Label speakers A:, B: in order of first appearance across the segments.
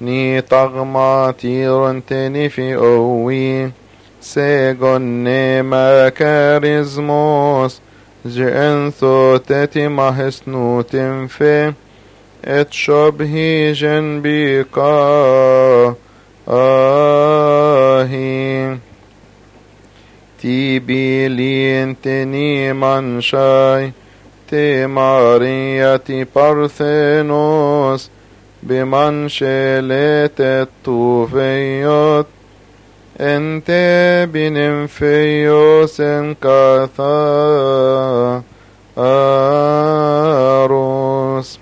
A: ni tagmatiron في أوي سيغن مكاريزموس جئنثو تتما هسنوتن في اتشبهي جنبيكا آهي تيبي لينتني منشاي تي مارياتي بارثينوس بمنشلت الطوفيات انت بنمفيوس انكاثا اروس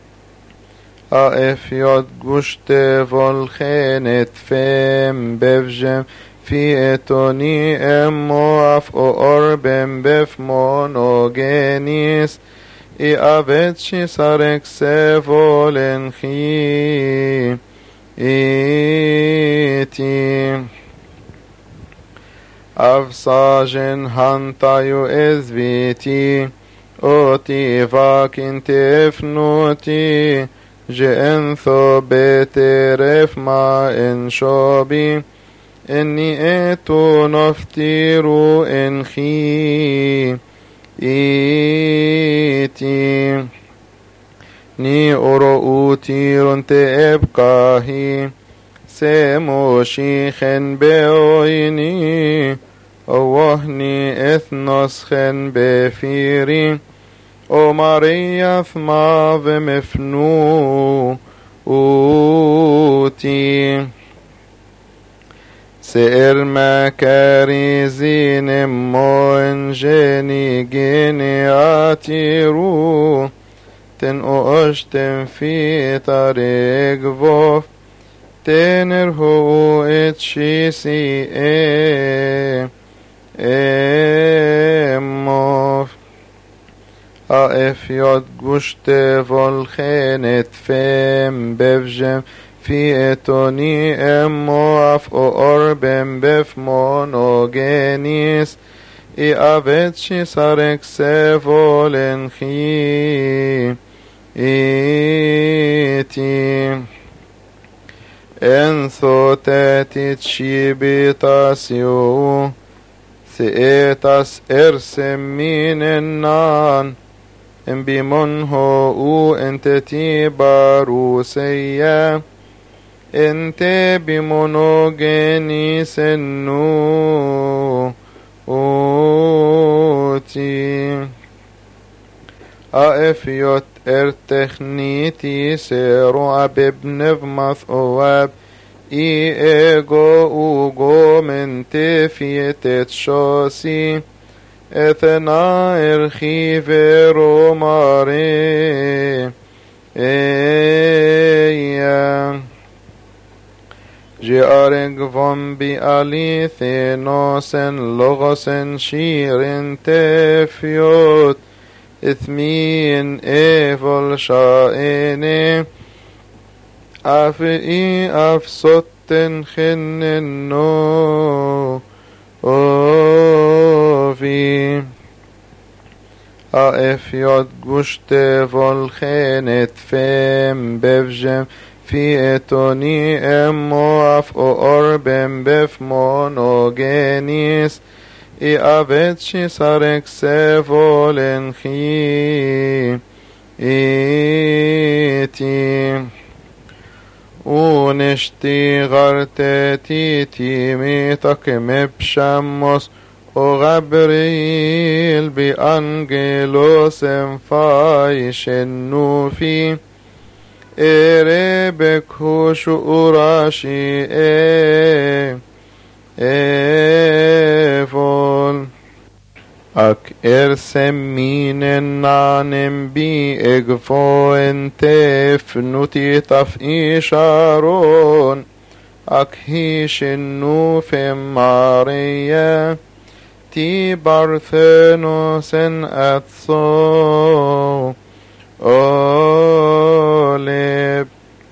A: افيوت گوشت volgenet fem bevjem في اتوني امو اف اوربم بف مونوجينيس اي ابتشي سارك سيفولن خي ايتي افساجن هانتايو ازفيتي اوتي فاكين تفنوتي جئنثو بترف ما انشوبي إني إتو نفتيرو إنخي إيتي ني أرؤوتي رنت إبقاهي سيمو شيخن بأويني أوهني إثنسخن بفيري أو ماريا ثما بمفنو أوتي سئر مكاريزين موينجيني جيني عتيرو تنقشتن في طريق فوف تنرهو اتشيسي موف افيوت گوشت volgenet fem bevjem في اتوني امو اف اوربم بف مونوجينيس اي ابتشي سارك سيفولن خي ايتي انثو تاتي تشيبيتاسيو ثيتاس ارسم من النان ان بمنهو او انتتي باروسيا انت بمونوجيني سنو اوتي افيوت ارتخنيتي سيرو ابن بمث اواب اي ايغو اوغو من تفيت شوسي اثنا ارخي فيرو ماري ايا جارق فم بألي ثينوسن لغسن شيرن تفيوت اثمين ايفل شائني افئي افسطن خننو اوفي افيوت گوشت volgenet fem bevjem في اتوني امو اف اوربم بف مونوجينيس اي ابتشي سارك سيفولن خي ايتي ونشتي غرتتي تيميتك مبشمس وغبريل بأنجلوس فايش النوفي إربك هوش أراشي فول أك إرسمين النانم بي إغفو انتف نوتي تفئي شارون أك هيش النوف ماريا تي بارثنوس أتصو أولب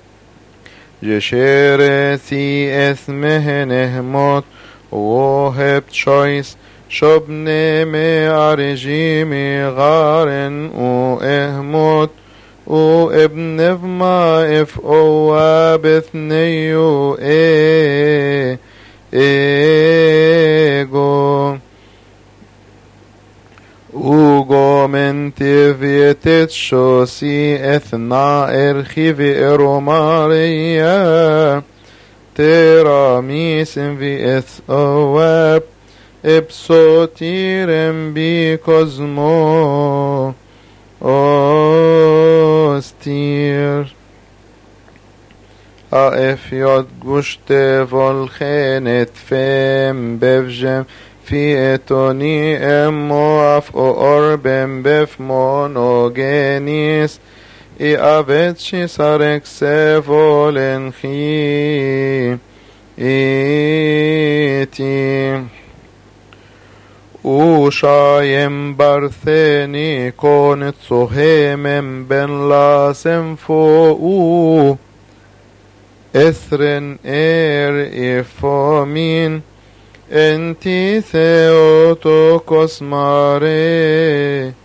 A: جشيرتي اسمه نهمت وهب تشويس شبني مي عرجيمي غارن و اهمت O ebnevma if oa bethneu ego Ugo mentivietet shosi ethna erchivi eromaria Teramisim vi eth oab Ipsotirem bi cosmo Ostir Aefiot gushte volchenet fem bevjem Fi etoni emmoaf orbem bef monogenis I avet shisarek sevolenchi iti Ushayem bartheni konet sohemem ben lasem fo Ethren ifomin Enti Theotokos mare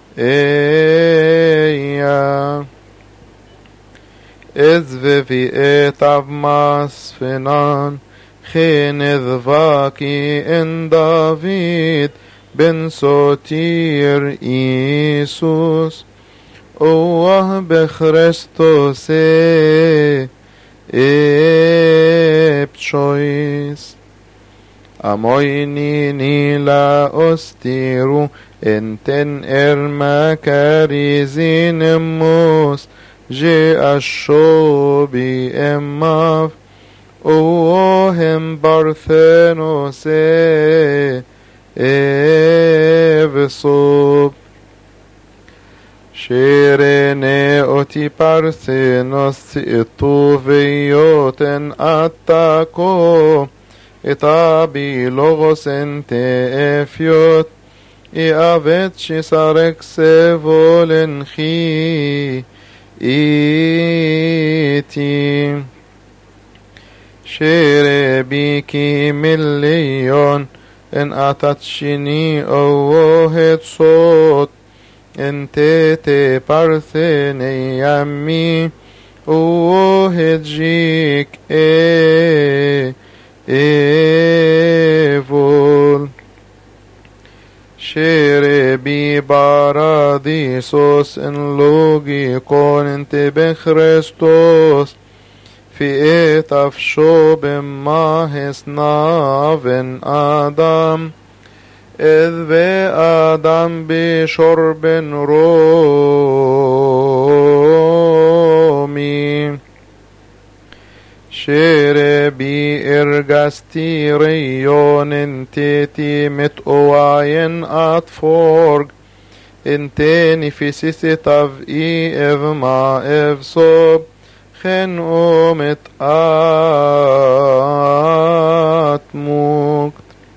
A: eia Ezvevi etav masfinan Chenedvaki en David ben Sotir Isus Oah bechrestos epchois Amoini nila ostiru enten ermakarizin emos je ashobi emav ohem barthenos evsob Sherene oti parthenos itu veyoten attako Itabi logos ente efiot Iavet shisarek sevolenchi iti Shere biki million En atat shini ohet sot Ente te parthene yami Ohet jik evol Shere bi paradisos en logikon ente bechrestos Fi etaf shobem mahes naven Adam Edve Adam bishorben romi Shere bi ergasti rayon enteti met oayen at forg Enteni fisit av I evma evsob Chen omet at mukt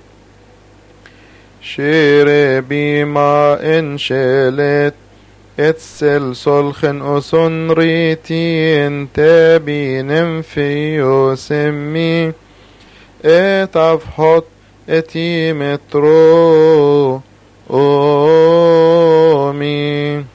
A: Shere bi ma enchelet Etzel solchen oson riti ente binem fiyo semmi Et avhot eti metro omi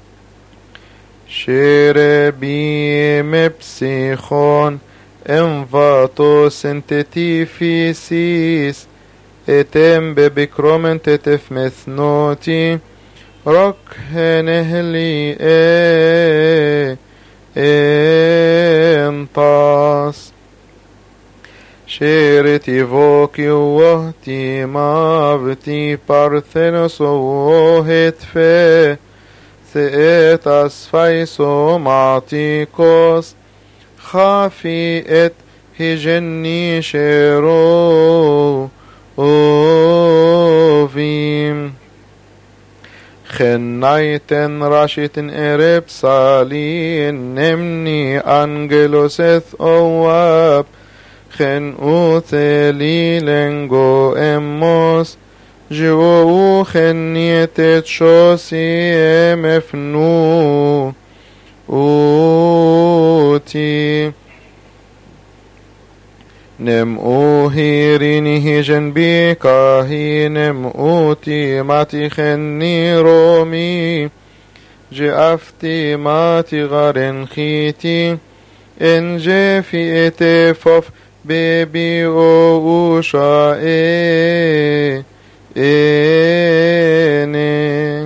A: Shere bi mepsichon envatos enteti fisis Etem bebikromen tetef methnoti Rok henehli entas Shereti voki wahti mavti parthenos ohet fe Theet asfaiso matikos Chafi et hijenni shero ovim Chennaiten rashitin ereb salin nemni angeloseth oab Chen uthelilengo emos Jivu chenietet shosi emefnu uti Nem uhirini hijen bika hi nem uti mati chenni romi جأفتي ماتي غارن خيتي إن جافي اتفاف بيبي أوشا إني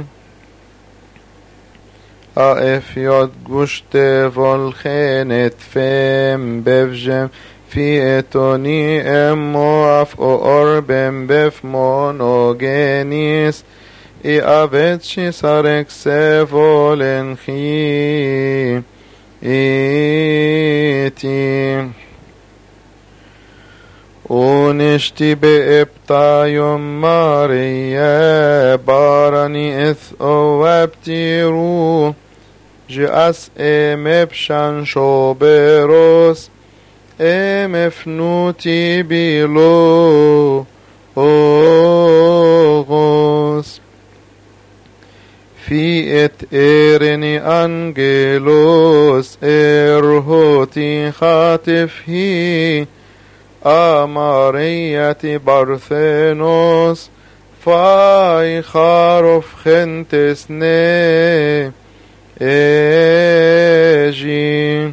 A: أف يد گوشت والخنت فم بفجم في اتوني امو اف اوربم بف مونوجينيس I aveci sarek se volen chi iti ونشتي بإبتا يوم ماريا باراني إث أوابتيرو جأس بشان شوبروس مفنوتي بيلو أوغوس في إرني أنجلوس إرهوتي خاطفهي أمارية بارثينوس فاي خارف خنتسني إيجي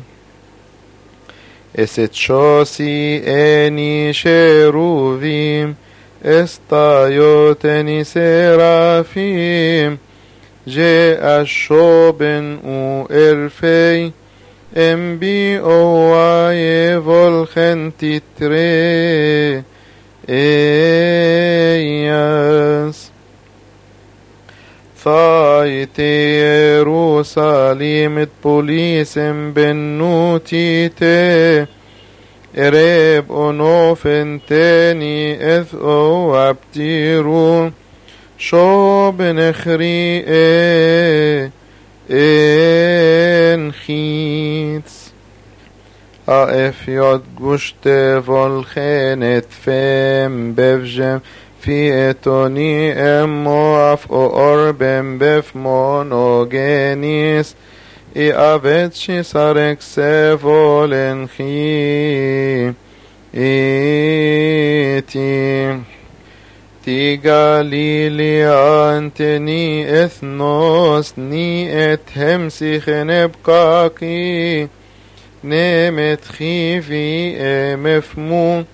A: إستشوسي إني شيروفيم استايوتني سرافيم جاء الشوبن وإرفي امبي اوواي فولخن تتري اياس ثايتي يروساليم بوليسم بنوتيتي اريب انوفن تاني اذ او ابتيرو شوبن اخري ان خيتس اف يد گوشت والخنت فم بفجم في اتوني امو اف اوربم بف مونوجينيس I aveci sarek se volen chi iti ti Galilia anteni ethnos ni ethem sichene bkaki nemet chivi emefmu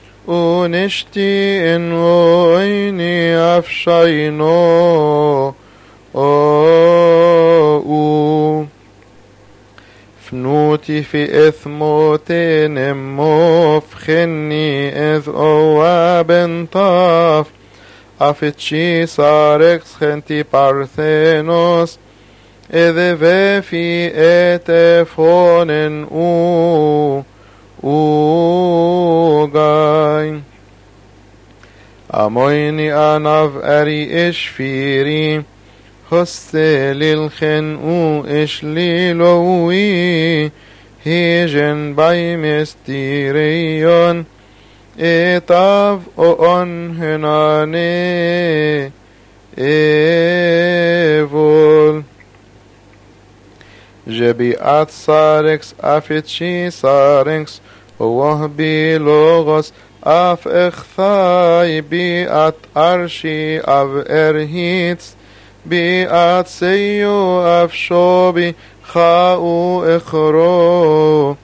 A: ونشتي إن ويني أفشينو فنوتي في إثموتي نموف خني إذ أواب طاف أفتشي ساركس خنتي بارثينوس إذ في إتفون أوغاي أمويني أناف أري إشفيري هستل الخنو إشليلوي هيجن باي مستيريون إتاف أون هناني إيفول جبيات ساركس أفتشي ساركس وهبي لوغوس أف إخثاي بيات أرشي أف إرهيتس بيات سيو أف شوبي خاو إخرو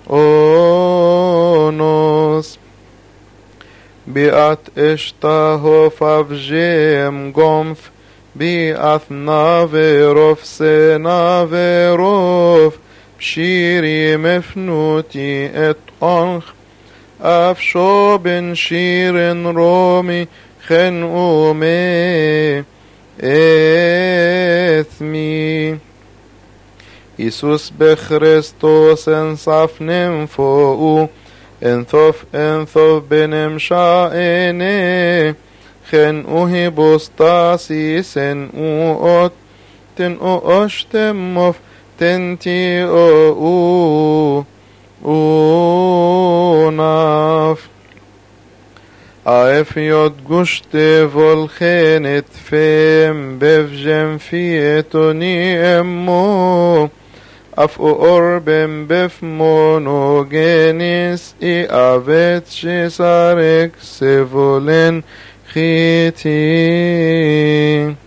A: أونوس بيات إشتاهو فافجيم قمف بيات نافيروف سنافيروف بشيري مفنوتي اتقنخ أف شوبن شيرن رومي خنقومي إثمي إيسوس بخريستوس انصف ننفوقو انثوف بنمشائني خنقوه بوستاسي سنقوت تنقو أشتمف تنتي ناف أف يد گوشت والخنت فم بفجم في اتوني امو اف اوربم بف مونوجينيس I أفتشي سارك سفولن خيتي